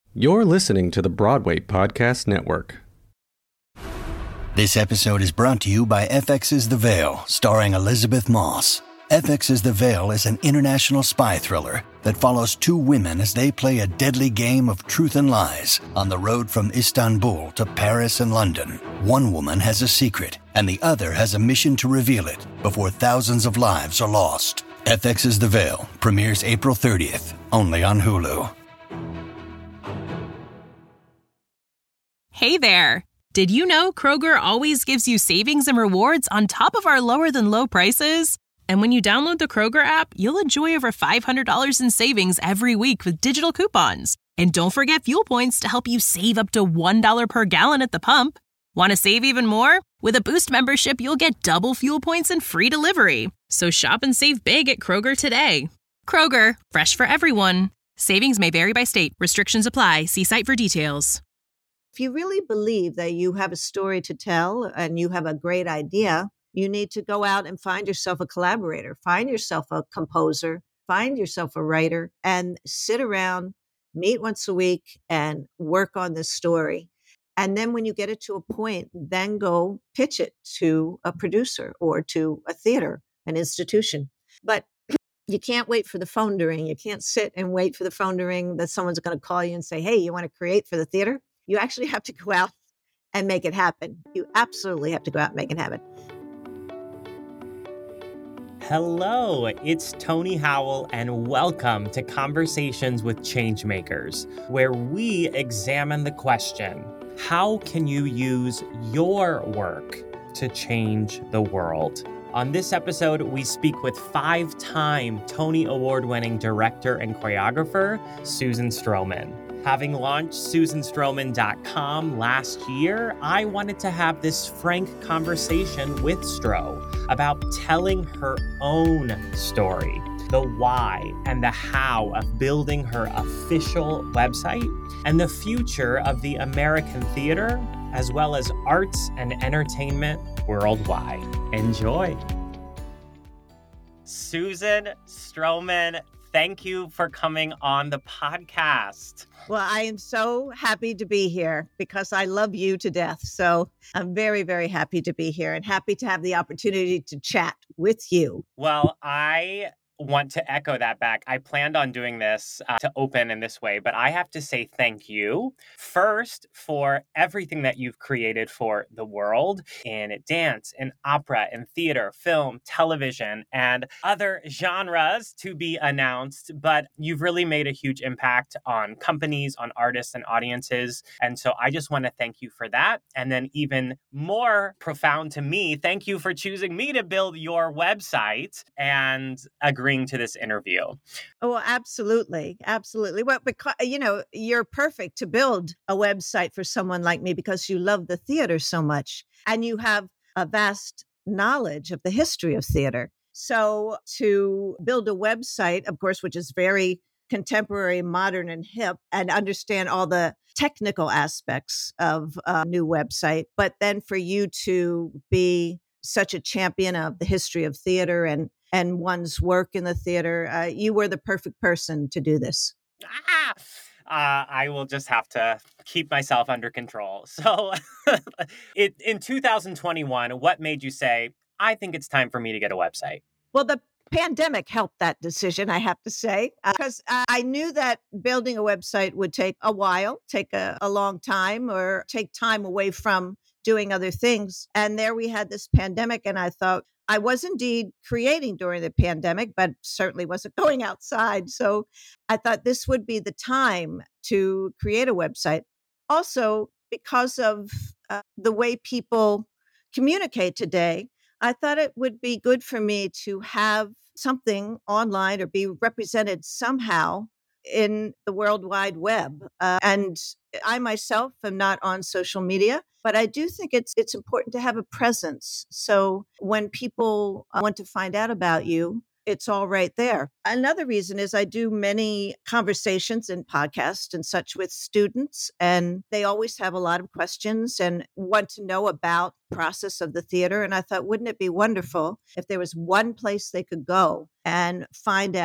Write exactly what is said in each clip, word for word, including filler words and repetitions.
You're listening to the Broadway Podcast Network. This episode is brought to you by F X's The Veil, starring Elizabeth Moss. F X's The Veil is an international spy thriller that follows two women as they play a deadly game of truth and lies on the road from Istanbul to Paris and London. One woman has a secret, and the other has a mission to reveal it before thousands of lives are lost. F X's The Veil premieres April thirtieth, only on Hulu. Hey there! Did you know Kroger always gives you savings and rewards on top of our lower-than-low prices? And when you download the Kroger app, you'll enjoy over five hundred dollars in savings every week with digital coupons. And don't forget fuel points to help you save up to one dollar per gallon at the pump. Want to save even more? With a Boost membership, you'll get double fuel points and free delivery. So shop and save big at Kroger today. Kroger, fresh for everyone. Savings may vary by state. Restrictions apply. See site for details. If you really believe that you have a story to tell and you have a great idea, you need to go out and find yourself a collaborator, find yourself a composer, find yourself a writer, and sit around, meet once a week, and work on this story. And then when you get it to a point, then go pitch it to a producer or to a theater, an institution. But you can't wait for the phone to ring. You can't sit and wait for the phone to ring that someone's going to call you and say, hey, you want to create for the theater? You actually have to go out and make it happen. You absolutely have to go out and make it happen. Hello, it's Tony Howell, and welcome to Conversations with Changemakers, where we examine the question, how can you use your work to change the world? On this episode, we speak with five-time Tony Award-winning director and choreographer, Susan Stroman. Having launched Susan Stroman dot com last year, I wanted to have this frank conversation with Stro about telling her own story, the why and the how of building her official website, and the future of the American theater, as well as arts and entertainment worldwide. Enjoy. Susan Stroman, thank you for coming on the podcast. Well, I am so happy to be here because I love you to death. So I'm very, very happy to be here and happy to have the opportunity to chat with you. Well, I want to echo that back. I planned on doing this uh, to open in this way, but I have to say thank you first for everything that you've created for the world in dance, in opera, in theater, film, television, and other genres to be announced. But you've really made a huge impact on companies, on artists and audiences. And so I just want to thank you for that. And then even more profound to me, thank you for choosing me to build your website and agreeing to this interview. Oh, absolutely. Absolutely. Well, because, you know, you're perfect to build a website for someone like me because you love the theater so much and you have a vast knowledge of the history of theater. So to build a website, of course, which is very contemporary, modern, and hip, and understand all the technical aspects of a new website, but then for you to be such a champion of the history of theater and and one's work in the theater, uh, you were the perfect person to do this. Ah! Uh, I will just have to keep myself under control. So it, in two thousand twenty-one, what made you say, I think it's time for me to get a website? Well, the pandemic helped that decision, I have to say, because uh, I knew that building a website would take a while, take a, a long time, or take time away from doing other things. And there we had this pandemic, and I thought, I was indeed creating during the pandemic, but certainly wasn't going outside. So I thought this would be the time to create a website. Also, because of uh, the way people communicate today, I thought it would be good for me to have something online or be represented somehow in the World Wide Web. Uh, and I myself am not on social media, but I do think it's it's important to have a presence. So when people want to find out about you, it's all right there. Another reason is I do many conversations and podcasts and such with students, and they always have a lot of questions and want to know about the process of the theater. And I thought, wouldn't it be wonderful if there was one place they could go and find out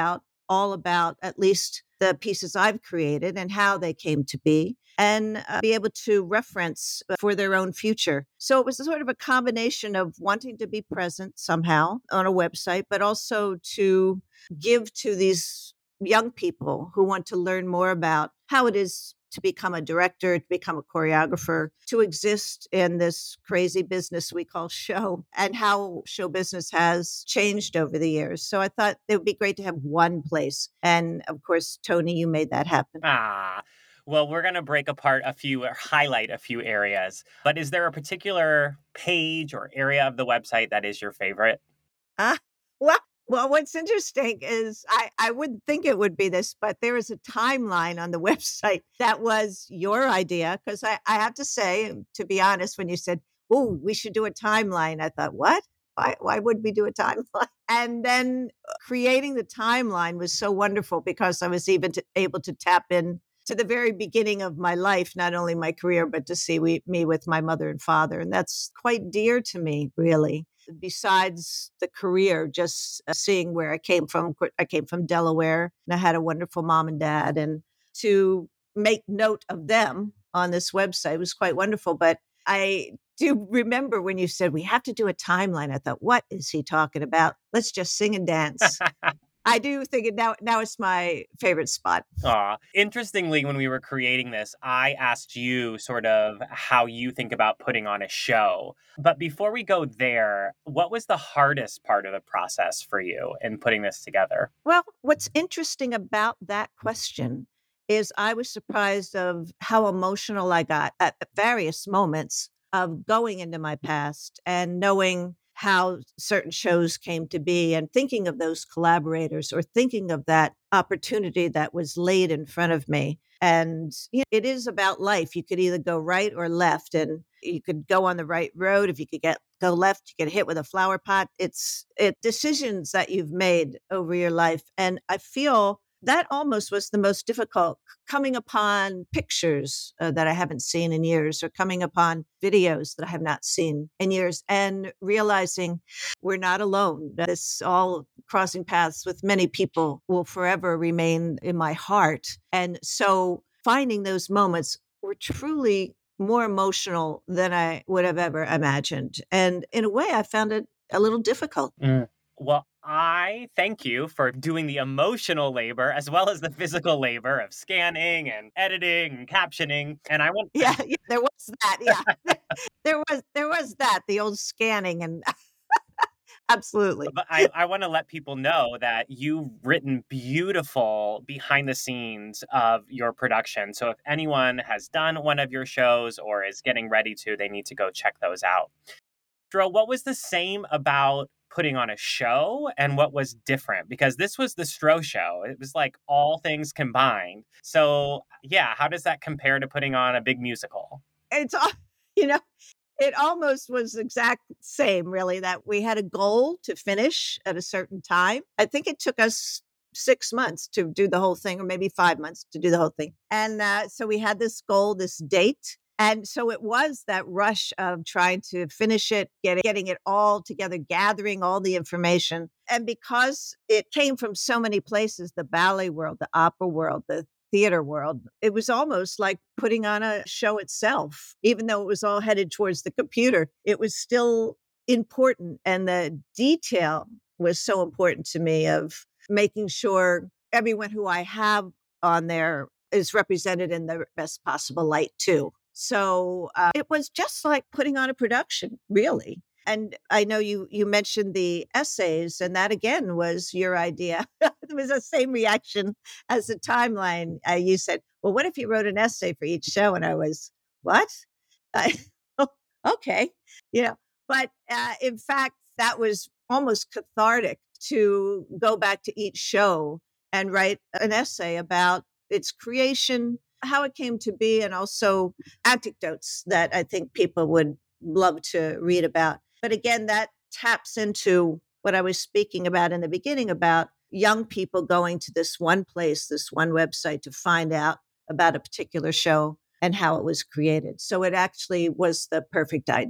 all about at least the pieces I've created and how they came to be, and uh, be able to reference for their own future. So it was sort of a combination of wanting to be present somehow on a website, but also to give to these young people who want to learn more about how it is to become a director, to become a choreographer, to exist in this crazy business we call show, and how show business has changed over the years. So I thought it would be great to have one place. And of course, Tony, you made that happen. Ah, well, we're going to break apart a few or highlight a few areas. But is there a particular page or area of the website that is your favorite? Ah, well, Well, what's interesting is I, I wouldn't think it would be this, but there is a timeline on the website that was your idea. Because I, I have to say, to be honest, when you said, oh, we should do a timeline, I thought, what? Why, why would we do a timeline? And then creating the timeline was so wonderful because I was even to, able to tap in to the very beginning of my life, not only my career, but to see we, me with my mother and father. And that's quite dear to me, really. Besides the career, just seeing where I came from. I came from Delaware, and I had a wonderful mom and dad. And to make note of them on this website was quite wonderful. But I do remember when you said, we have to do a timeline. I thought, what is he talking about? Let's just sing and dance. I do think it now, now it's my favorite spot. Aw. Interestingly, when we were creating this, I asked you sort of how you think about putting on a show. But before we go there, what was the hardest part of the process for you in putting this together? Well, what's interesting about that question is I was surprised of how emotional I got at various moments of going into my past and knowing how certain shows came to be and thinking of those collaborators or thinking of that opportunity that was laid in front of me. And you know, it is about life. You could either go right or left, and you could go on the right road. If you could get go left, you get hit with a flower pot. It's it decisions that you've made over your life. And I feel that almost was the most difficult, coming upon pictures uh, that I haven't seen in years, or coming upon videos that I have not seen in years, and realizing we're not alone. This all crossing paths with many people will forever remain in my heart. And so finding those moments were truly more emotional than I would have ever imagined. And in a way, I found it a little difficult. Mm. Well, I thank you for doing the emotional labor as well as the physical labor of scanning and editing and captioning. And I want yeah, yeah there was that. Yeah, there was there was that the old scanning and absolutely. But I, I want to let people know that you've written beautiful behind the scenes of your production. So if anyone has done one of your shows or is getting ready to, they need to go check those out. Dro, what was the same about putting on a show and what was different? Because this was the Stro show. It was like all things combined. So yeah, how does that compare to putting on a big musical? It's all, you know, it almost was exact same, really, that we had a goal to finish at a certain time. I think it took us six months to do the whole thing, or maybe five months to do the whole thing. And uh, so we had this goal, this date. And so it was that rush of trying to finish it, get it, getting it all together, gathering all the information. And because it came from so many places, the ballet world, the opera world, the theater world, it was almost like putting on a show itself. Even though it was all headed towards the computer, it was still important. And the detail was so important to me of making sure everyone who I have on there is represented in the best possible light too. So uh, it was just like putting on a production, really. And I know you you mentioned the essays, and that again was your idea. It was the same reaction as the timeline. Uh, you said, well, what if you wrote an essay for each show? And I was, what? I, oh, okay. You know, but uh, in fact, that was almost cathartic to go back to each show and write an essay about its creation, how it came to be, and also anecdotes that I think people would love to read about. But again, that taps into what I was speaking about in the beginning about young people going to this one place, this one website to find out about a particular show and how it was created. So it actually was the perfect idea.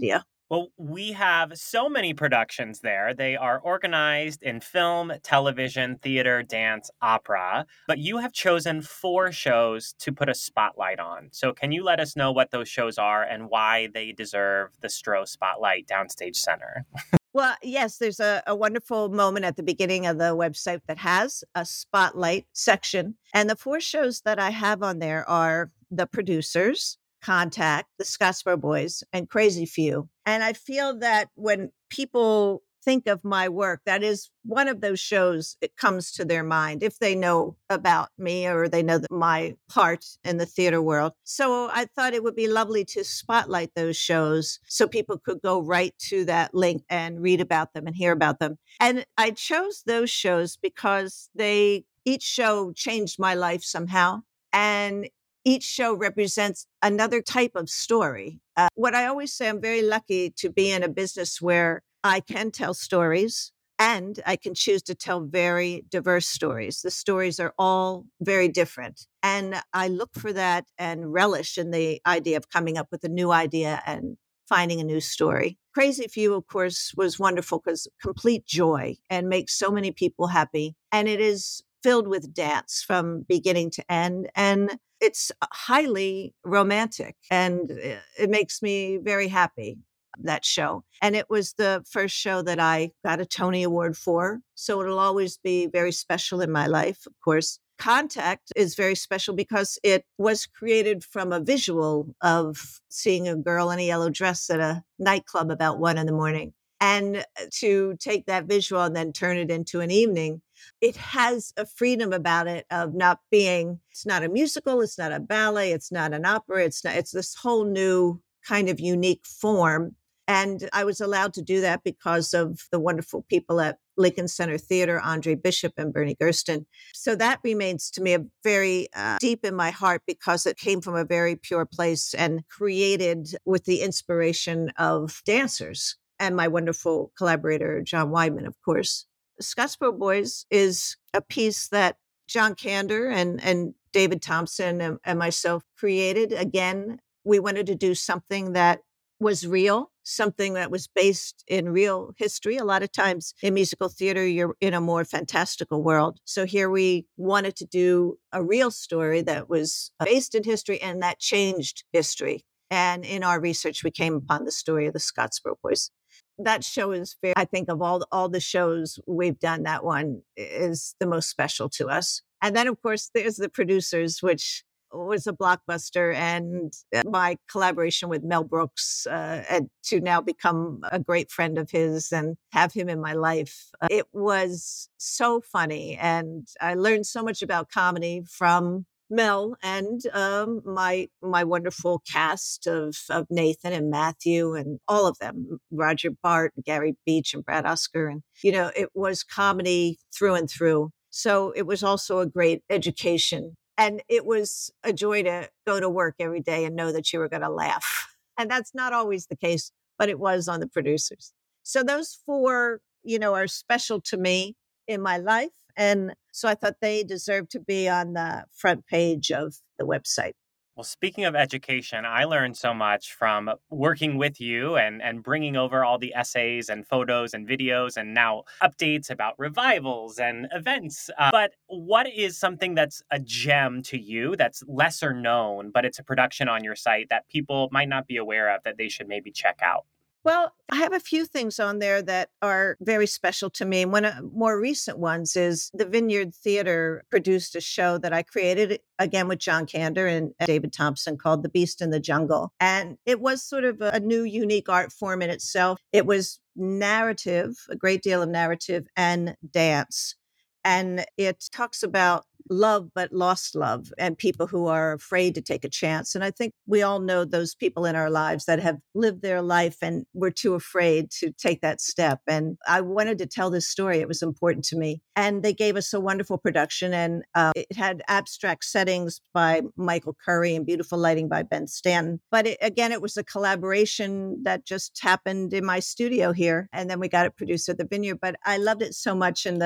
Well, we have so many productions there. They are organized in film, television, theater, dance, opera. But you have chosen four shows to put a spotlight on. So, can you let us know what those shows are and why they deserve the Stroh Spotlight Downstage Center? Well, yes, there's a, a wonderful moment at the beginning of the website that has a spotlight section. And the four shows that I have on there are The Producers, Contact, The Scottsboro Boys, and Crazy Few. And I feel that when people think of my work, that is one of those shows, it comes to their mind if they know about me or they know that my part in the theater world. So I thought it would be lovely to spotlight those shows so people could go right to that link and read about them and hear about them. And I chose those shows because they each show changed my life somehow. And each show represents another type of story. Uh, what I always say, I'm very lucky to be in a business where I can tell stories and I can choose to tell very diverse stories. The stories are all very different. And I look for that and relish in the idea of coming up with a new idea and finding a new story. Crazy Few, of course, was wonderful because complete joy and makes so many people happy. And it is filled with dance from beginning to end. And it's highly romantic and it makes me very happy, that show. And it was the first show that I got a Tony Award for. So it'll always be very special in my life, of course. Contact is very special because it was created from a visual of seeing a girl in a yellow dress at a nightclub about one in the morning. And to take that visual and then turn it into an evening, it has a freedom about it of not being, it's not a musical, it's not a ballet, it's not an opera, it's not, it's this whole new kind of unique form. And I was allowed to do that because of the wonderful people at Lincoln Center Theater, Andre Bishop and Bernie Gersten. So that remains to me a very uh, deep in my heart because it came from a very pure place and created with the inspiration of dancers and my wonderful collaborator, John Weidman, of course. Scottsboro Boys is a piece that John Kander and, and David Thompson and, and myself created. Again, we wanted to do something that was real, something that was based in real history. A lot of times in musical theater, you're in a more fantastical world. So here we wanted to do a real story that was based in history and that changed history. And in our research, we came upon the story of the Scottsboro Boys. That show is fair. I think of all, all the shows we've done, that one is the most special to us. And then, of course, there's The Producers, which was a blockbuster, and my collaboration with Mel Brooks uh, and to now become a great friend of his and have him in my life. Uh, it was so funny. And I learned so much about comedy from Mel and um, my my wonderful cast of, of Nathan and Matthew and all of them, Roger Bart, Gary Beach and Brad Oscar. And, you know, it was comedy through and through. So it was also a great education. And it was a joy to go to work every day and know that you were going to laugh. And that's not always the case, but it was on The Producers. So those four, you know, are special to me in my life. And so I thought they deserve to be on the front page of the website. Well, speaking of education, I learned so much from working with you and, and bringing over all the essays and photos and videos and now updates about revivals and events. Uh, but what is something that's a gem to you that's lesser known, but it's a production on your site that people might not be aware of that they should maybe check out? Well, I have a few things on there that are very special to me. One of the more recent ones is the Vineyard Theater produced a show that I created, again, with John Kander and David Thompson, called The Beast in the Jungle. And it was sort of a new, unique art form in itself. It was narrative, a great deal of narrative and dance. And it talks about love, but lost love, and people who are afraid to take a chance. And I think we all know those people in our lives that have lived their life and were too afraid to take that step. And I wanted to tell this story. It was important to me. And they gave us a wonderful production. And uh, it had abstract settings by Michael Curry and beautiful lighting by Ben Stanton. But it, again, it was a collaboration that just happened in my studio here. And then we got it produced at the Vineyard. But I loved it so much. And the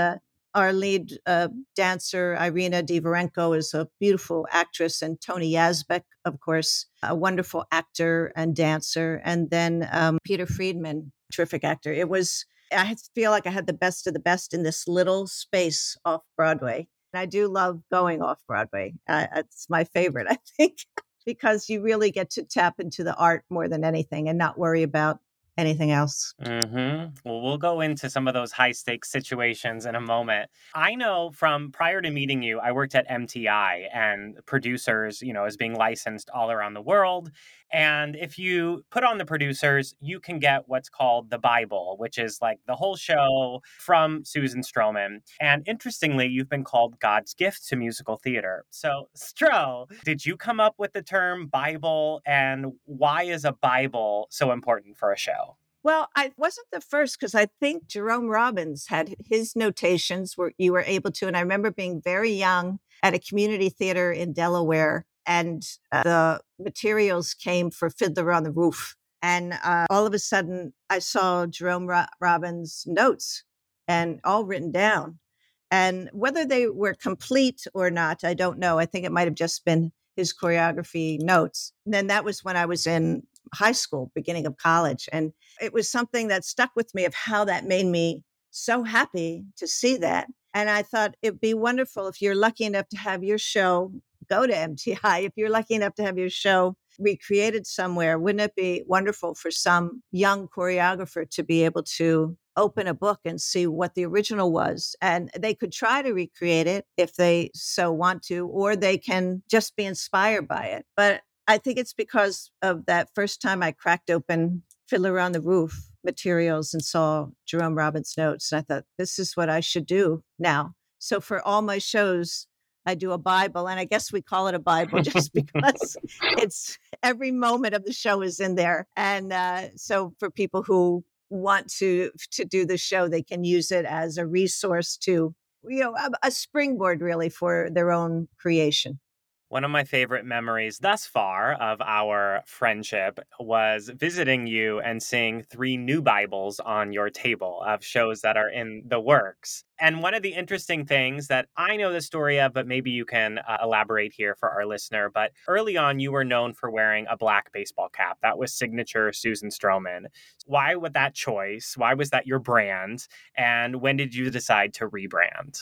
our lead uh, dancer, Irina Divarenko, is a beautiful actress, and Tony Yazbek, of course, a wonderful actor and dancer. And then um, Peter Friedman, terrific actor. It was, I feel like I had the best of the best in this little space off Broadway. And I do love going off Broadway. Uh, it's my favorite, I think, because you really get to tap into the art more than anything and not worry about anything else. Mm-hmm. Well, we'll go into some of those high stakes situations in a moment. I know from prior to meeting you, I worked at M T I, and producers, you know, is being licensed all around the world. And if you put on the producers, you can get what's called the Bible, which is like the whole show from Susan Stroman. And interestingly, you've been called God's gift to musical theater. So, Stro, did you come up with the term Bible, and why is a Bible so important for a show? Well, I wasn't the first, because I think Jerome Robbins had his notations where you were able to. And I remember being very young at a community theater in Delaware, and uh, the materials came for Fiddler on the Roof. And uh, all of a sudden, I saw Jerome Ro- Robbins' notes, and all written down. And whether they were complete or not, I don't know. I think it might have just been his choreography notes. And then that was when I was in high school, beginning of college. And it was something that stuck with me, of how that made me so happy to see that. And I thought it'd be wonderful if you're lucky enough to have your show go to M T I, if you're lucky enough to have your show recreated somewhere, wouldn't it be wonderful for some young choreographer to be able to open a book and see what the original was? And they could try to recreate it if they so want to, or they can just be inspired by it. But I think it's because of that first time I cracked open Fiddler on the Roof materials and saw Jerome Robbins' notes. And I thought, this is what I should do now. So for all my shows, I do a Bible, and I guess we call it a Bible just because it's every moment of the show is in there. And uh, so for people who want to to do the show, they can use it as a resource to, you know, a, a springboard really for their own creation. One of my favorite memories thus far of our friendship was visiting you and seeing three new Bibles on your table of shows that are in the works. And one of the interesting things that I know the story of, but maybe you can uh, elaborate here for our listener, but early on you were known for wearing a black baseball cap. That was signature Susan Stroman. Why was that choice? Why was that your brand? And when did you decide to rebrand?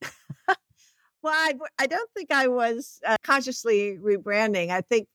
Well, I, I don't think I was uh, consciously rebranding. I think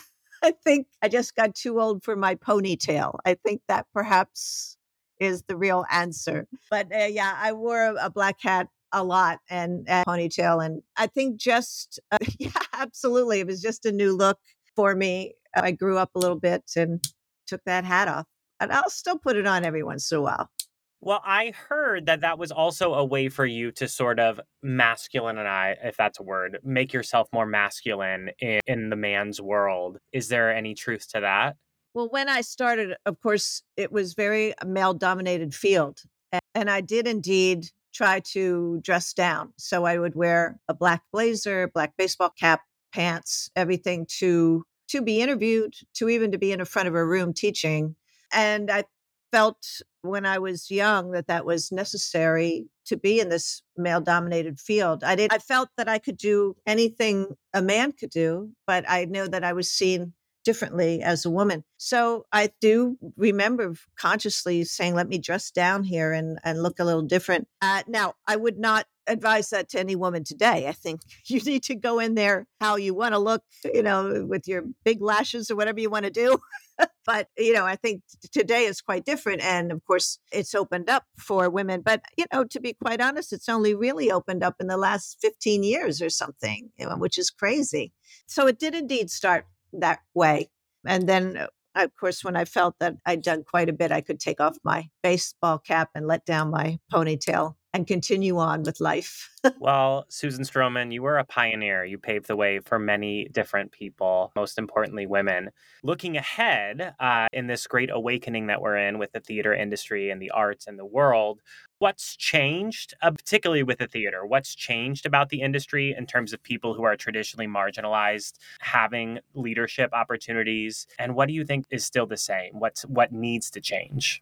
I think I just got too old for my ponytail. I think that perhaps is the real answer. But uh, yeah, I wore a black hat a lot, and a ponytail, and I think just uh, yeah, absolutely, it was just a new look for me. I grew up a little bit and took that hat off, and I'll still put it on every once in a while. Well, I heard that that was also a way for you to sort of masculinize, if that's a word, make yourself more masculine in, in the man's world. Is there any truth to that? Well, when I started, of course, it was very male-dominated field. And I did indeed try to dress down. So I would wear a black blazer, black baseball cap, pants, everything to to be interviewed, to even to be in the front of a room teaching. And I felt when I was young that that was necessary to be in this male-dominated field. I did. I felt that I could do anything a man could do, but I know that I was seen differently as a woman. So I do remember consciously saying, let me dress down here and, and look a little different. Uh, now, I would not advise that to any woman today. I think you need to go in there how you want to look, you know, with your big lashes or whatever you want to do. But, you know, I think today is quite different. And of course, it's opened up for women. But, you know, to be quite honest, it's only really opened up in the last fifteen years or something, you know, which is crazy. So it did indeed start that way. And then, of course, when I felt that I'd done quite a bit, I could take off my baseball cap and let down my ponytail and continue on with life. Well, Susan Stroman, you were a pioneer. You paved the way for many different people, most importantly, women. Looking ahead uh, in this great awakening that we're in with the theater industry and the arts and the world, what's changed, uh, particularly with the theater? What's changed about the industry in terms of people who are traditionally marginalized having leadership opportunities? And what do you think is still the same? What's what needs to change?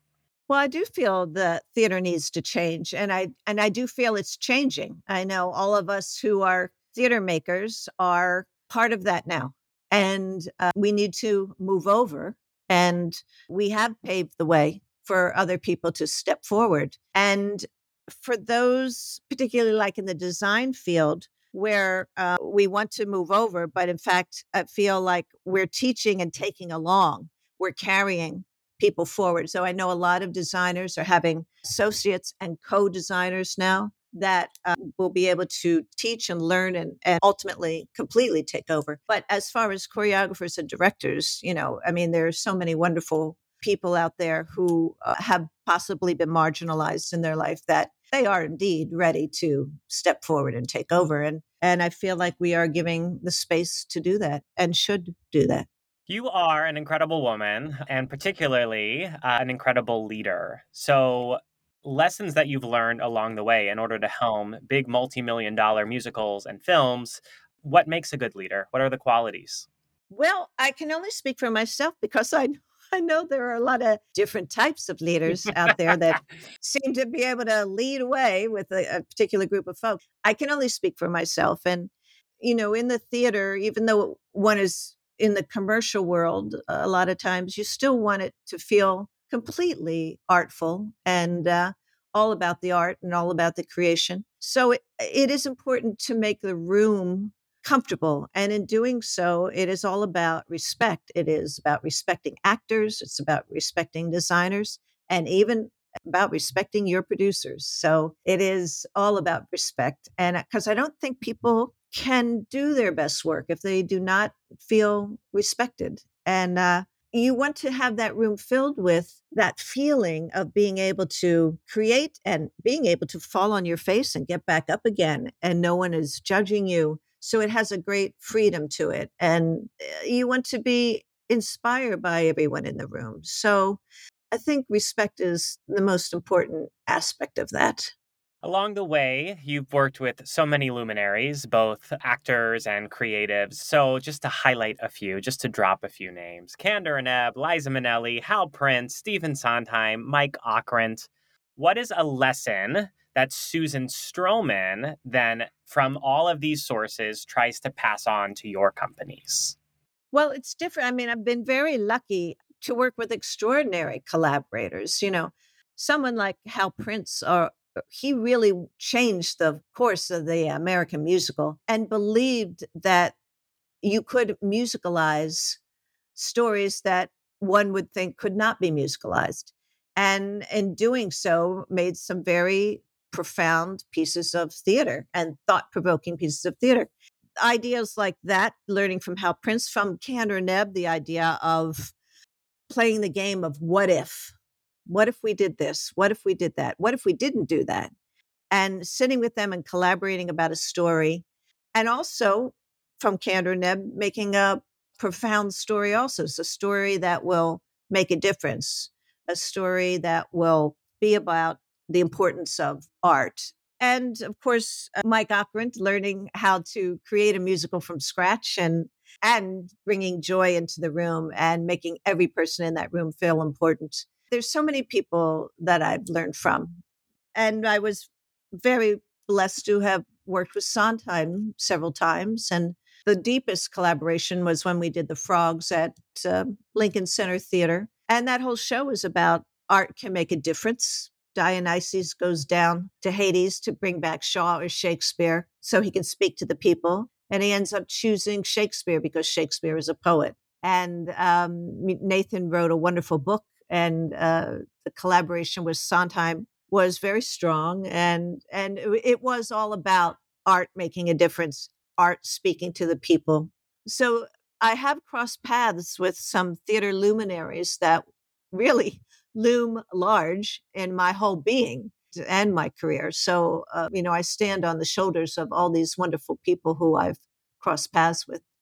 Well, I do feel the theater needs to change, and I and I do feel it's changing. I know all of us who are theater makers are part of that now, and uh, we need to move over. And we have paved the way for other people to step forward. And for those, particularly like in the design field, where uh, we want to move over, but in fact, I feel like we're teaching and taking along, we're carrying people forward. So I know a lot of designers are having associates and co-designers now that uh, will be able to teach and learn and, and ultimately completely take over. But as far as choreographers and directors, you know, I mean, there are so many wonderful people out there who uh, have possibly been marginalized in their life that they are indeed ready to step forward and take over. And, and I feel like we are giving the space to do that and should do that. You are an incredible woman and particularly uh, an incredible leader. So lessons that you've learned along the way in order to helm big multi-million dollar musicals and films, what makes a good leader? What are the qualities? Well, I can only speak for myself because I I know there are a lot of different types of leaders out there that seem to be able to lead away with a, a particular group of folks. I can only speak for myself. And, you know, in the theater, even though one is in the commercial world, a lot of times you still want it to feel completely artful and uh, all about the art and all about the creation. So it, it is important to make the room comfortable. And in doing so, it is all about respect. It is about respecting actors. It's about respecting designers and even about respecting your producers. So it is all about respect. And because I don't think people can do their best work if they do not feel respected. And uh, you want to have that room filled with that feeling of being able to create and being able to fall on your face and get back up again. And no one is judging you. So it has a great freedom to it. And you want to be inspired by everyone in the room. So I think respect is the most important aspect of that. Along the way, you've worked with so many luminaries, both actors and creatives. So just to highlight a few, just to drop a few names. Kander and Ebb, Liza Minnelli, Hal Prince, Stephen Sondheim, Mike Ockrent. What is a lesson that Susan Stroman then from all of these sources tries to pass on to your companies? Well, it's different. I mean, I've been very lucky to work with extraordinary collaborators. You know, someone like Hal Prince, or he really changed the course of the American musical and believed that you could musicalize stories that one would think could not be musicalized. And in doing so, made some very profound pieces of theater and thought-provoking pieces of theater. Ideas like that, learning from Hal Prince, from Kander and Ebb, the idea of playing the game of what if. What if we did this? What if we did that? What if we didn't do that? And sitting with them and collaborating about a story. And also from Kander and Ebb, making a profound story also. It's a story that will make a difference, a story that will be about the importance of art. And of course, uh, Mike Ockrent, learning how to create a musical from scratch and and bringing joy into the room and making every person in that room feel important. There's so many people that I've learned from. And I was very blessed to have worked with Sondheim several times. And the deepest collaboration was when we did The Frogs at uh, Lincoln Center Theater. And that whole show was about art can make a difference. Dionysus goes down to Hades to bring back Shaw or Shakespeare so he can speak to the people. And he ends up choosing Shakespeare because Shakespeare is a poet. And um, Nathan wrote a wonderful book, and uh, the collaboration with Sondheim was very strong. And, and it was all about art making a difference, art speaking to the people. So I have crossed paths with some theater luminaries that really loom large in my whole being and my career. So, uh, you know, I stand on the shoulders of all these wonderful people who I've crossed paths with.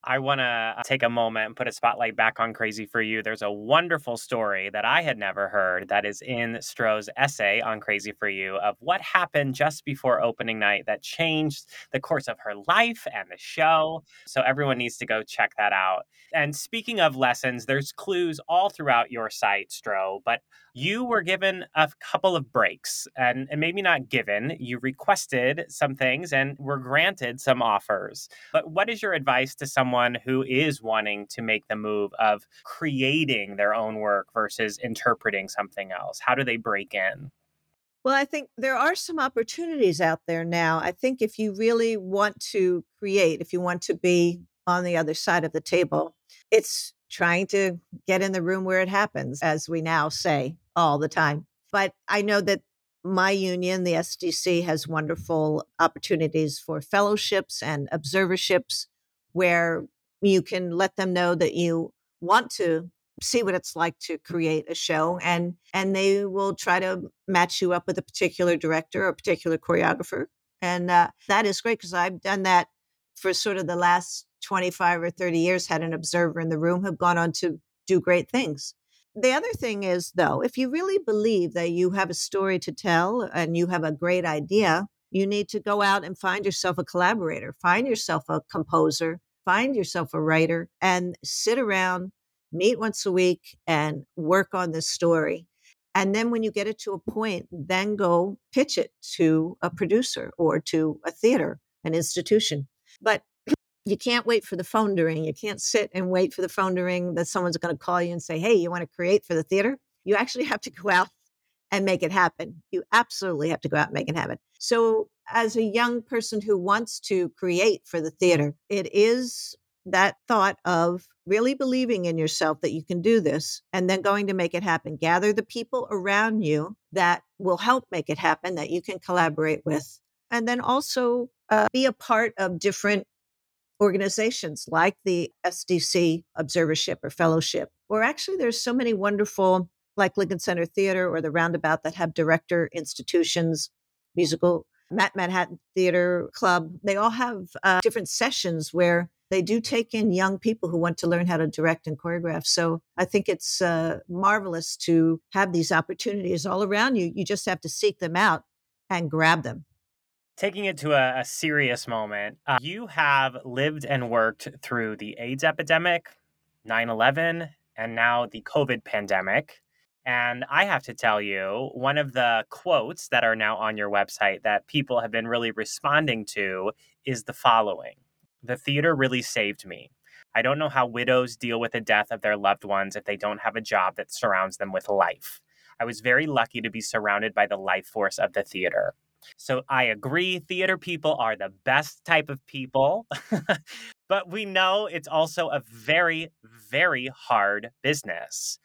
I want to take a moment and put a spotlight back on Crazy for You. There's a wonderful story that I had never heard that is in Stroh's essay on Crazy for You of what happened just before opening night that changed the course of her life and the show. So everyone needs to go check that out. And speaking of lessons, there's clues all throughout your site, Stroh, but you were given a couple of breaks, and, and maybe not given, you requested some things and were granted some offers. But what is your advice to someone who is wanting to make the move of creating their own work versus interpreting something else? How do they break in? Well, I think there are some opportunities out there now. I think if you really want to create, if you want to be on the other side of the table, it's trying to get in the room where it happens, as we now say all the time. But I know that my union, the S D C, has wonderful opportunities for fellowships and observerships where you can let them know that you want to see what it's like to create a show, and and they will try to match you up with a particular director or a particular choreographer. And uh, that is great because I've done that for sort of the last twenty-five or thirty years, had an observer in the room, have gone on to do great things. The other thing is, though, if you really believe that you have a story to tell and you have a great idea, you need to go out and find yourself a collaborator, find yourself a composer, find yourself a writer, and sit around, meet once a week and work on this story. And then when you get it to a point, then go pitch it to a producer or to a theater, an institution. But you can't wait for the phone to ring. You can't sit and wait for the phone to ring that someone's going to call you and say, hey, you want to create for the theater? You actually have to go out and make it happen. You absolutely have to go out and make it happen. So as a young person who wants to create for the theater, it is that thought of really believing in yourself that you can do this and then going to make it happen. Gather the people around you that will help make it happen, that you can collaborate with. And then also uh, be a part of different organizations like the S D C Observership or Fellowship, or actually there's so many wonderful, like Lincoln Center Theater or the Roundabout, that have director institutions, musical, Matt Manhattan Theater Club. They all have uh, different sessions where they do take in young people who want to learn how to direct and choreograph. So I think it's uh, marvelous to have these opportunities all around you. You just have to seek them out and grab them. Taking it to a, a serious moment, uh, you have lived and worked through the AIDS epidemic, nine eleven, and now the COVID pandemic. And I have to tell you, one of the quotes that are now on your website that people have been really responding to is the following: "The theater really saved me. I don't know how widows deal with the death of their loved ones if they don't have a job that surrounds them with life. I was very lucky to be surrounded by the life force of the theater." So I agree, theater people are the best type of people, but we know it's also a very, very hard business.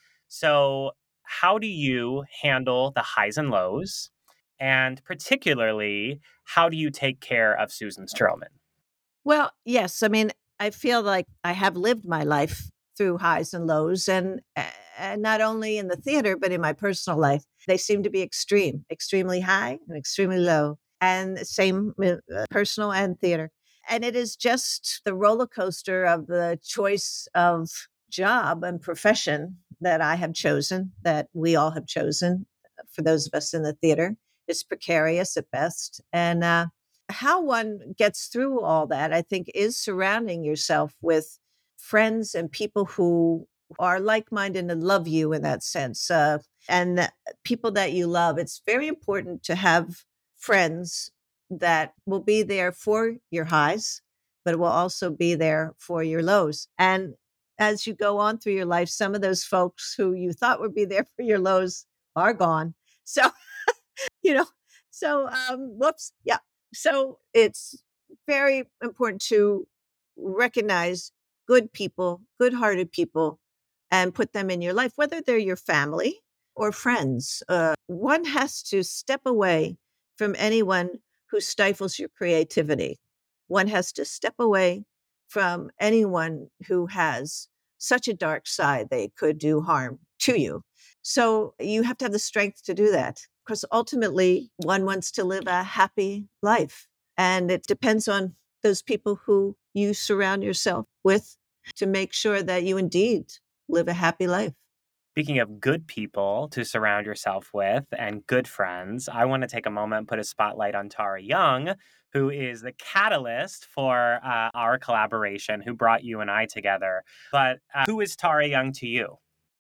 So how do you handle the highs and lows? And particularly, how do you take care of Susan Stroman? Well, yes. I mean, I feel like I have lived my life through highs and lows, and, and not only in the theater, but in my personal life. They seem to be extreme, extremely high and extremely low, and same uh, personal and theater. And it is just the roller coaster of the choice of job and profession that I have chosen, that we all have chosen, for those of us in the theater. It's precarious at best. And uh, how one gets through all that, I think, is surrounding yourself with friends and people who are like-minded and love you in that sense. Uh, and that people that you love, it's very important to have friends that will be there for your highs, but will also be there for your lows. And as you go on through your life, some of those folks who you thought would be there for your lows are gone. So, you know, so, um, whoops. Yeah. So it's very important to recognize good people, good-hearted people, and put them in your life, whether they're your family or friends. Uh, one has to step away from anyone who stifles your creativity. One has to step away from anyone who has such a dark side they could do harm to you. So you have to have the strength to do that, because ultimately one wants to live a happy life. And it depends on those people who you surround yourself with to make sure that you indeed live a happy life. Speaking of good people to surround yourself with and good friends, I want to take a moment and put a spotlight on Tara Young, who is the catalyst for uh, our collaboration, who brought you and I together. But uh, who is Tara Young to you?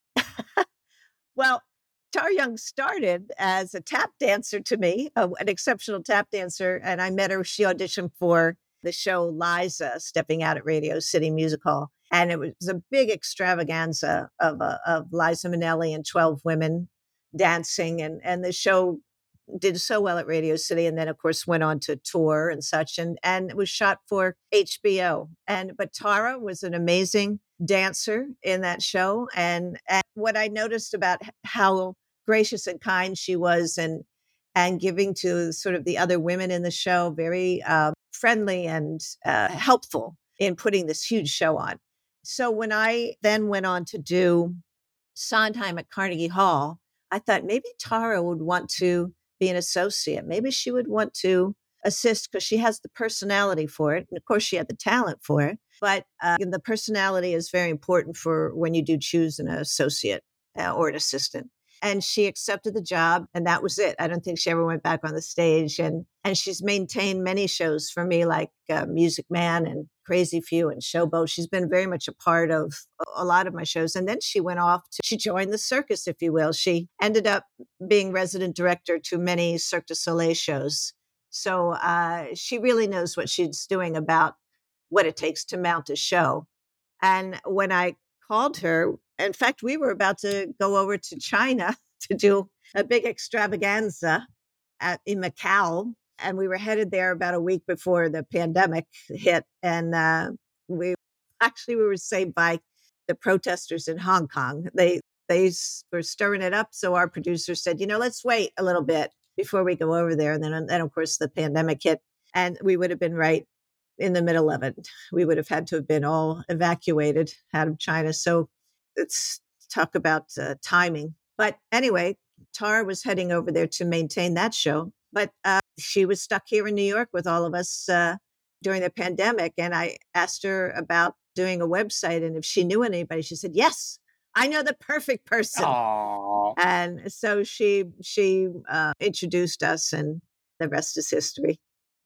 Well, Tara Young started as a tap dancer to me, uh, an exceptional tap dancer. And I met her, she auditioned for the show Liza, Stepping Out at Radio City Music Hall. And it was a big extravaganza of, uh, of Liza Minnelli and twelve women dancing. And, and the show did so well at Radio City. And then, of course, went on to tour and such. And, and it was shot for H B O. And but Tara was an amazing dancer in that show. And, and what I noticed about how gracious and kind she was and and giving to sort of the other women in the show, very uh, friendly and uh, helpful in putting this huge show on. So when I then went on to do Sondheim at Carnegie Hall, I thought maybe Tara would want to be an associate. Maybe she would want to assist because she has the personality for it. And of course, she had the talent for it. But uh, the personality is very important for when you do choose an associate uh, or an assistant. And she accepted the job, and that was it. I don't think she ever went back on the stage. And and she's maintained many shows for me, like uh, Music Man and Crazy Few and Showboat. She's been very much a part of a lot of my shows. And then she went off to, she joined the circus, if you will. She ended up being resident director to many Cirque du Soleil shows. So uh, she really knows what she's doing about what it takes to mount a show. And when I called her, in fact, we were about to go over to China to do a big extravaganza at, in Macau. And we were headed there about a week before the pandemic hit. And uh, we actually, we were saved by the protesters in Hong Kong. They, they were stirring it up. So our producer said, you know, let's wait a little bit before we go over there. And then, then of course, the pandemic hit. And we would have been right in the middle of it. We would have had to have been all evacuated out of China. So it's talk about uh, timing. But anyway, Tara was heading over there to maintain that show. But uh, she was stuck here in New York with all of us uh, during the pandemic. And I asked her about doing a website. And if she knew anybody, she said, yes, I know the perfect person. Aww. And so she, she uh, introduced us, and the rest is history.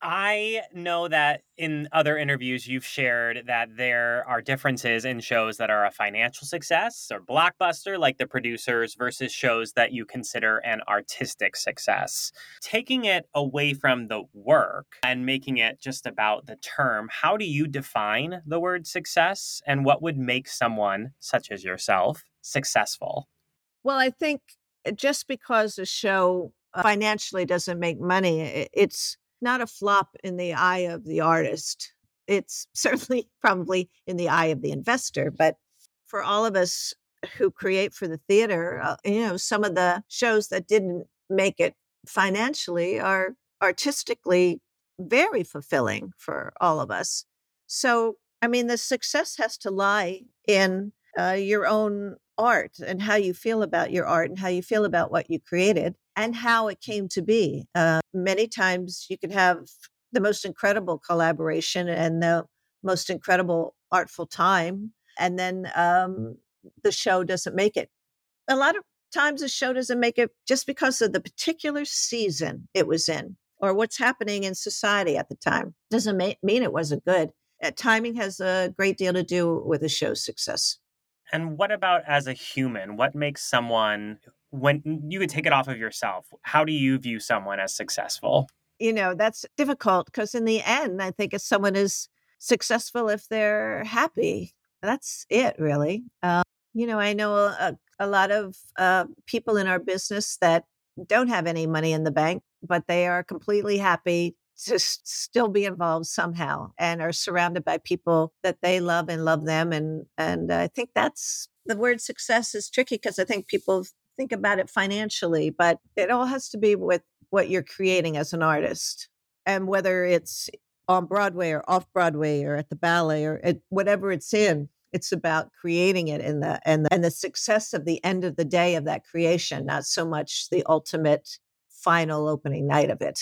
I know that in other interviews you've shared that there are differences in shows that are a financial success or blockbuster, like The Producers, versus shows that you consider an artistic success. Taking it away from the work and making it just about the term, how do you define the word success, and what would make someone, such as yourself, successful? Well, I think just because a show financially doesn't make money, it's not a flop in the eye of the artist. It's certainly probably in the eye of the investor. But for all of us who create for the theater, uh, you know, some of the shows that didn't make it financially are artistically very fulfilling for all of us. So, I mean, the success has to lie in uh, your own art and how you feel about your art and how you feel about what you created and how it came to be. Uh, many times you can have the most incredible collaboration and the most incredible artful time, and then um, the show doesn't make it. A lot of times a show doesn't make it just because of the particular season it was in or what's happening in society at the time. Doesn't ma- mean it wasn't good. Uh, timing has a great deal to do with a show's success. And what about as a human? What makes someone, when you could take it off of yourself, how do you view someone as successful? You know, that's difficult because in the end, I think if someone is successful if they're happy, that's it, really. Um, you know, I know a, a lot of uh, people in our business that don't have any money in the bank, but they are completely happy to s- still be involved somehow and are surrounded by people that they love and love them. And, and I think that's the word success is tricky because I think people think about it financially, but it all has to be with what you're creating as an artist. And whether it's on Broadway or off Broadway or at the ballet or at whatever it's in, it's about creating it in the, and the, and the success of the end of the day of that creation, not so much the ultimate final opening night of it.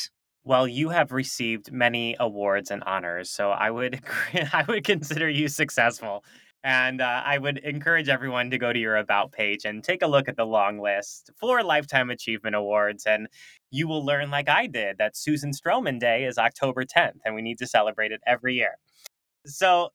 Well, you have received many awards and honors, so I would I would consider you successful. And uh, I would encourage everyone to go to your About page and take a look at the long list for Lifetime Achievement Awards. And you will learn, like I did, that Susan Stroman Day is October tenth, and we need to celebrate it every year. So,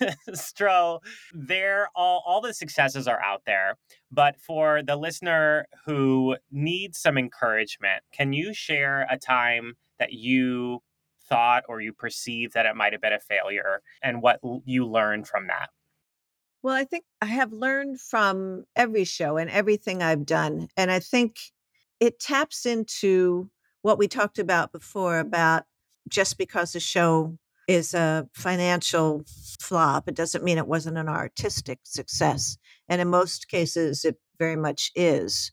Stro, there all all the successes are out there, but for the listener who needs some encouragement, can you share a time that you thought or you perceived that it might have been a failure and what l- you learned from that? Well, I think I have learned from every show and everything I've done. And I think it taps into what we talked about before about just because a show is a financial flop, it doesn't mean it wasn't an artistic success. And in most cases, it very much is.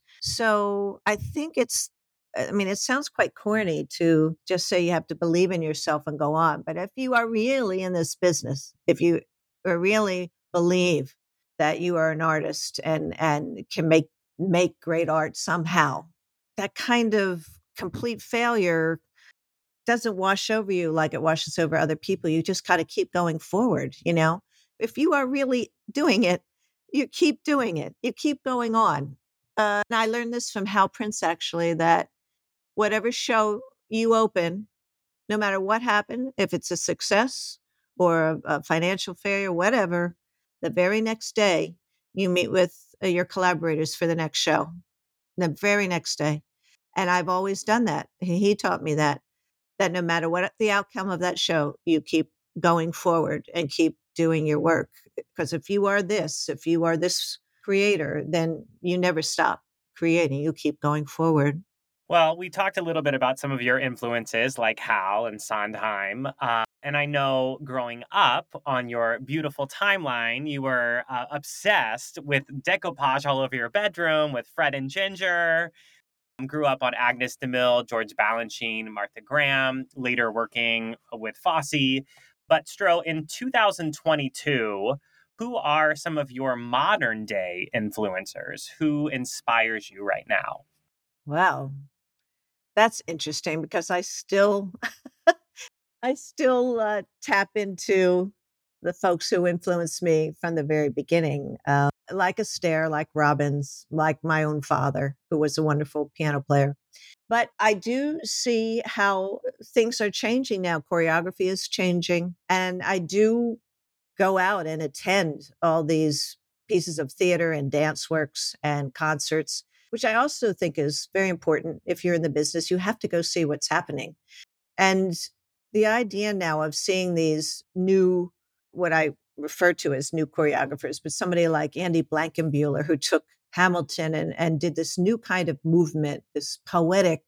So I think it's, I mean, it sounds quite corny to just say you have to believe in yourself and go on. But if you are really in this business, if you are really believe that you are an artist and and can make make great art somehow, that kind of complete failure doesn't wash over you like it washes over other people. You just got to keep going forward, you know? If you are really doing it, you keep doing it. You keep going on. Uh, and I learned this from Hal Prince, actually, that whatever show you open, no matter what happened, if it's a success or a, a financial failure, whatever, the very next day you meet with uh, your collaborators for the next show, the very next day. And I've always done that. He, he taught me that, that no matter what the outcome of that show, you keep going forward and keep doing your work. Because if you are this, if you are this creator, then you never stop creating. You keep going forward. Well, we talked a little bit about some of your influences like Hal and Sondheim. Uh, and I know growing up on your beautiful timeline, you were uh, obsessed with decoupage all over your bedroom with Fred and Ginger. Grew up on Agnes DeMille, George Balanchine, Martha Graham, later working with Fosse. But Stro, in two thousand twenty-two, who are some of your modern day influencers? Who inspires you right now? Wow. That's interesting because I still I still uh, tap into the folks who influenced me from the very beginning, uh, like Astaire, like Robbins, like my own father, who was a wonderful piano player. But I do see how things are changing now. Choreography is changing. And I do go out and attend all these pieces of theater and dance works and concerts, which I also think is very important. If you're in the business, you have to go see what's happening. And the idea now of seeing these new, what I refer to as new choreographers, but somebody like Andy Blankenbuehler, who took Hamilton and, and did this new kind of movement, this poetic,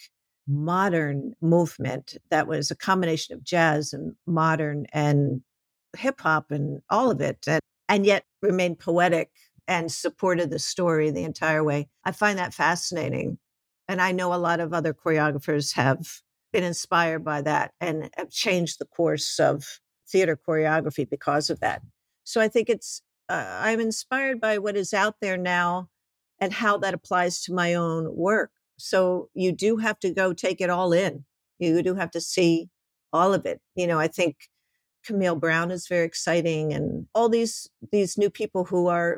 modern movement that was a combination of jazz and modern and hip hop and all of it, and, and yet remained poetic and supported the story the entire way. I find that fascinating. And I know a lot of other choreographers have been inspired by that and have changed the course of theater choreography because of that. So I think it's, uh, I'm inspired by what is out there now and how that applies to my own work. So you do have to go take it all in. You do have to see all of it. You know, I think Camille Brown is very exciting, and all these these new people who are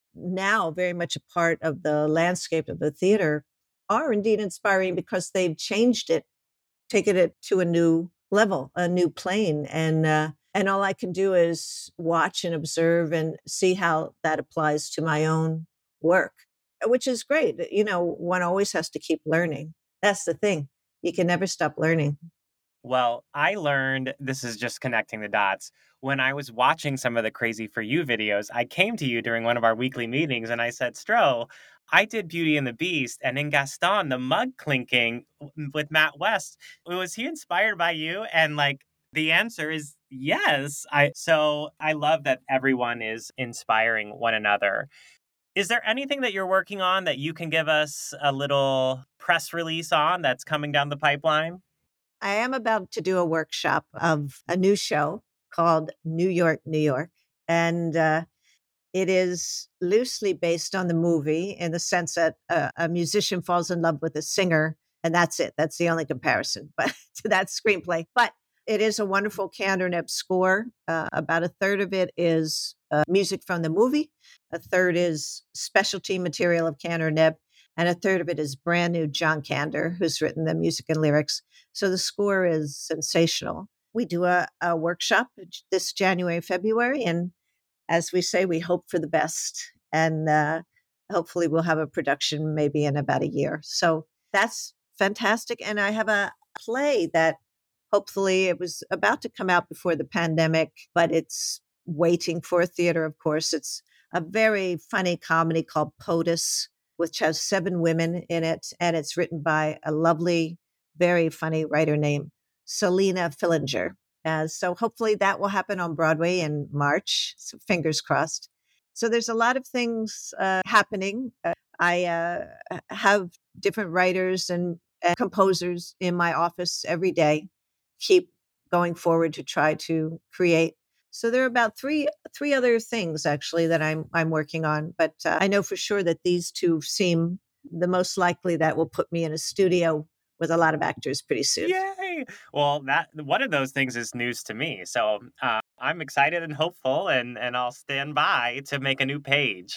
now very much a part of the landscape of the theater are indeed inspiring because they've changed it, taken it to a new level, a new plane. And uh, and all I can do is watch and observe and see how that applies to my own work, which is great. You know, one always has to keep learning. That's the thing. You can never stop learning. Well, I learned this is just connecting the dots. When I was watching some of the Crazy for You videos, I came to you during one of our weekly meetings and I said, Stro, I did Beauty and the Beast, and in Gaston, the mug clinking w- with Matt West, was he inspired by you? And like the answer is yes. I so I love that everyone is inspiring one another. Is there anything that you're working on that you can give us a little press release on that's coming down the pipeline? I am about to do a workshop of a new show called New York, New York. And uh, it is loosely based on the movie in the sense that a, a musician falls in love with a singer And that's it. That's the only comparison but to that screenplay. But it is a wonderful Kander Nebb score. Uh, about a third of it is uh, music from the movie. A third is specialty material of Kander Nebb. And a third of it is brand new John Kander, who's written the music and lyrics. So the score is sensational. We do a, a workshop this January, February. And as we say, we hope for the best. And uh, hopefully we'll have a production maybe in about a year. So that's fantastic. And I have a play that hopefully it was about to come out before the pandemic, but it's waiting for a theater, of course. It's a very funny comedy called POTUS, which has seven women in it. And it's written by a lovely, very funny writer named Selena Fillinger. Uh, so hopefully that will happen on Broadway in March. So fingers crossed. So there's a lot of things uh, happening. Uh, I uh, have different writers and uh, composers in my office every day, keep going forward to try to create. So there are about three three other things actually that I'm I'm working on, but uh, I know for sure that these two seem the most likely that will put me in a studio with a lot of actors pretty soon. Yay! Well, that one of those things is news to me. So uh, I'm excited and hopeful, and, and I'll stand by to make a new page.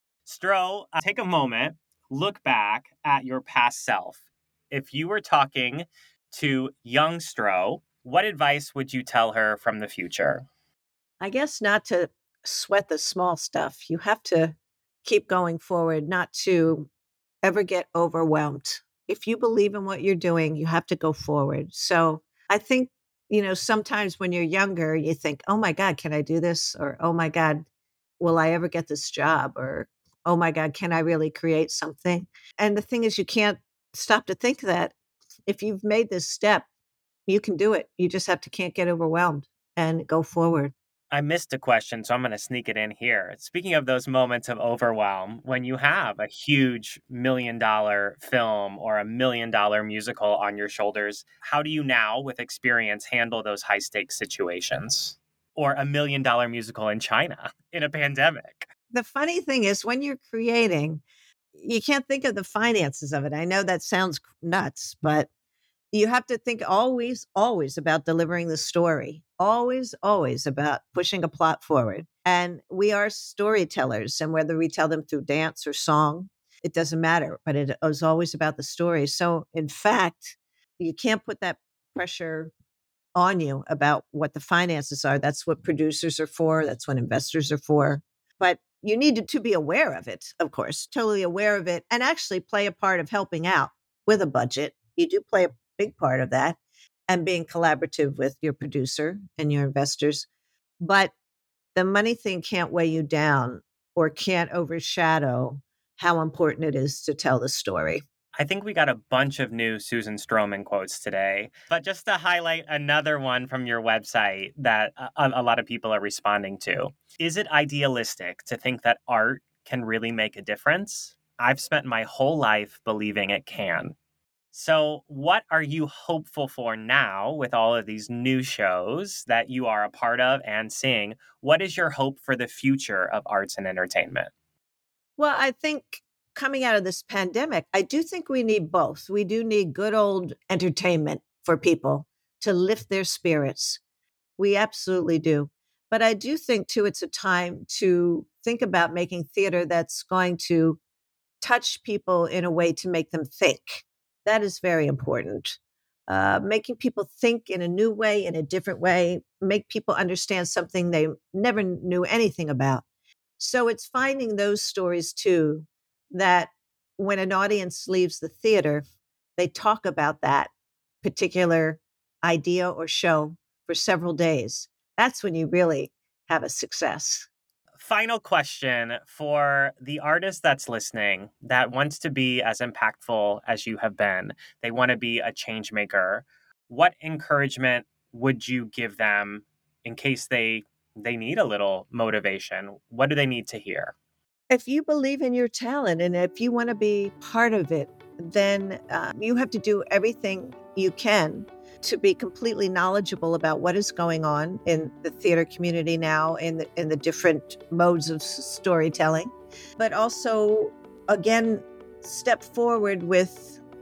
Stro, uh, take a moment, look back at your past self. If you were talking to young Stro, what advice would you tell her from the future? I guess not to sweat the small stuff. You have to keep going forward, not to ever get overwhelmed. If you believe in what you're doing, you have to go forward. So I think, you know, sometimes when you're younger, you think, oh my God, can I do this? Or, oh my God, will I ever get this job? Or, oh my God, can I really create something? And the thing is, you can't stop to think that if you've made this step, you can do it. You just have to can't get overwhelmed and go forward. I missed a question, so I'm going to sneak it in here. Speaking of those moments of overwhelm, when you have a huge million dollar film or a million dollar musical on your shoulders, how do you now, with experience, handle those high stakes situations? Or a million dollar musical in China in a pandemic? The funny thing is, when you're creating, you can't think of the finances of it. I know that sounds nuts, but you have to think always, always about delivering the story. Always, always about pushing a plot forward. And we are storytellers. And whether we tell them through dance or song, it doesn't matter. But it is always about the story. So in fact, you can't put that pressure on you about what the finances are. That's what producers are for. That's what investors are for. But you need to be aware of it, of course, totally aware of it, and actually play a part of helping out with a budget. You do play a big part of that, and being collaborative with your producer and your investors. But the money thing can't weigh you down or can't overshadow how important it is to tell the story. I think we got a bunch of new Susan Stroman quotes today, but just to highlight another one from your website that a, a lot of people are responding to. Is it idealistic to think that art can really make a difference? I've spent my whole life believing it can. So what are you hopeful for now with all of these new shows that you are a part of and seeing? What is your hope for the future of arts and entertainment? Well, I think coming out of this pandemic, I do think we need both. We do need good old entertainment for people to lift their spirits. We absolutely do. But I do think, too, it's a time to think about making theater that's going to touch people in a way to make them think. That is very important. Uh, making people think in a new way, in a different way, make people understand something they never knew anything about. So it's finding those stories, too, that when an audience leaves the theater, they talk about that particular idea or show for several days. That's when you really have a success. Final question for the artist that's listening that wants to be as impactful as you have been. They want to be a change maker. What encouragement would you give them in case they they need a little motivation? What do they need to hear? If you believe in your talent and if you want to be part of it, then uh, you have to do everything you can to be completely knowledgeable about what is going on in the theater community now, in the, in the different modes of storytelling, but also, again, step forward with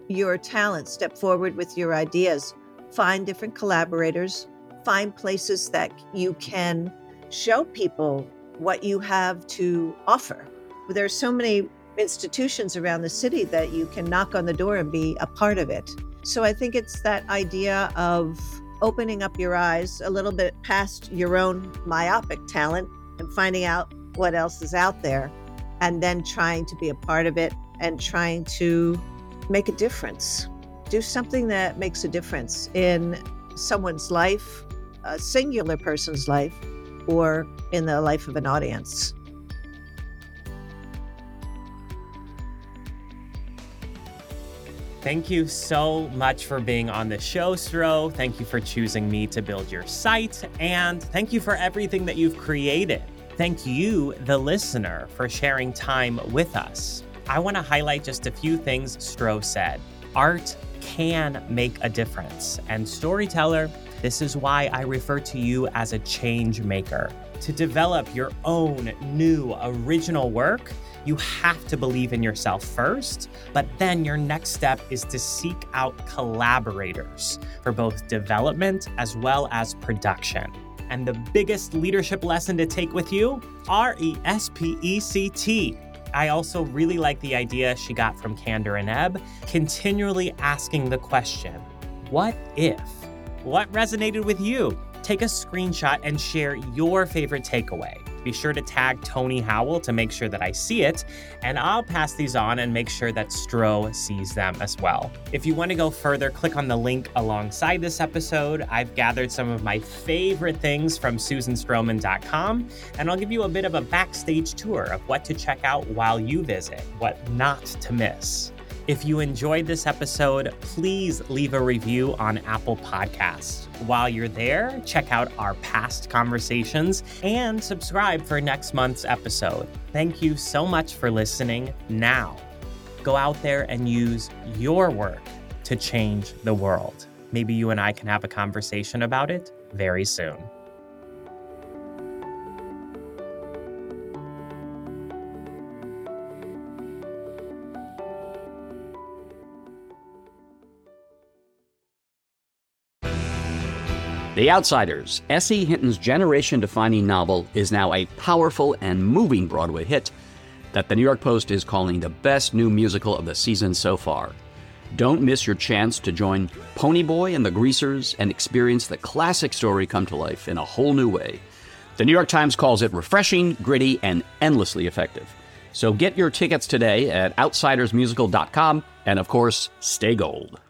your talent, step forward with your ideas, find different collaborators, find places that you can show people what you have to offer. There are so many institutions around the city that you can knock on the door and be a part of it. So I think it's that idea of opening up your eyes a little bit past your own myopic talent and finding out what else is out there, and then trying to be a part of it and trying to make a difference. Do something that makes a difference in someone's life, a singular person's life, or in the life of an audience. Thank you so much for being on the show, Stro. Thank you for choosing me to build your site. And thank you for everything that you've created. Thank you, the listener, for sharing time with us. I want to highlight just a few things Stro said. Art can make a difference. And storyteller, this is why I refer to you as a change maker. To develop your own new original work, you have to believe in yourself first, but then your next step is to seek out collaborators for both development as well as production. And the biggest leadership lesson to take with you, R E S P E C T. I also really like the idea she got from Candor and Ebb, continually asking the question, what if? What resonated with you? Take a screenshot and share your favorite takeaway. Be sure to tag Tony Howell to make sure that I see it, and I'll pass these on and make sure that Stro sees them as well. If you want to go further, click on the link alongside this episode. I've gathered some of my favorite things from Susan Stroman dot com, and I'll give you a bit of a backstage tour of what to check out while you visit, what not to miss. If you enjoyed this episode, please leave a review on Apple Podcasts. While you're there, check out our past conversations and subscribe for next month's episode. Thank you so much for listening. Now, go out there and use your work to change the world. Maybe you and I can have a conversation about it very soon. The Outsiders, S E Hinton's generation-defining novel, is now a powerful and moving Broadway hit that the New York Post is calling the best new musical of the season so far. Don't miss your chance to join Ponyboy and the Greasers and experience the classic story come to life in a whole new way. The New York Times calls it refreshing, gritty, and endlessly effective. So get your tickets today at outsiders musical dot com, and of course, stay gold.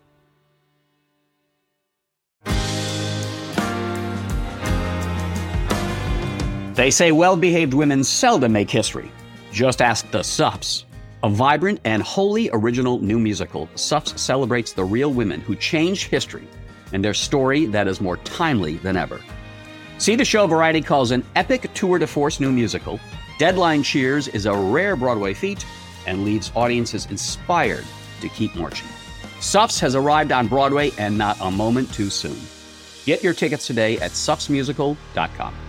They say well-behaved women seldom make history. Just ask the Suffs. A vibrant and wholly original new musical, Suffs celebrates the real women who changed history and their story that is more timely than ever. See the show Variety calls an epic tour de force new musical. Deadline cheers is a rare Broadway feat and leaves audiences inspired to keep marching. Suffs has arrived on Broadway, and not a moment too soon. Get your tickets today at suffs musical dot com.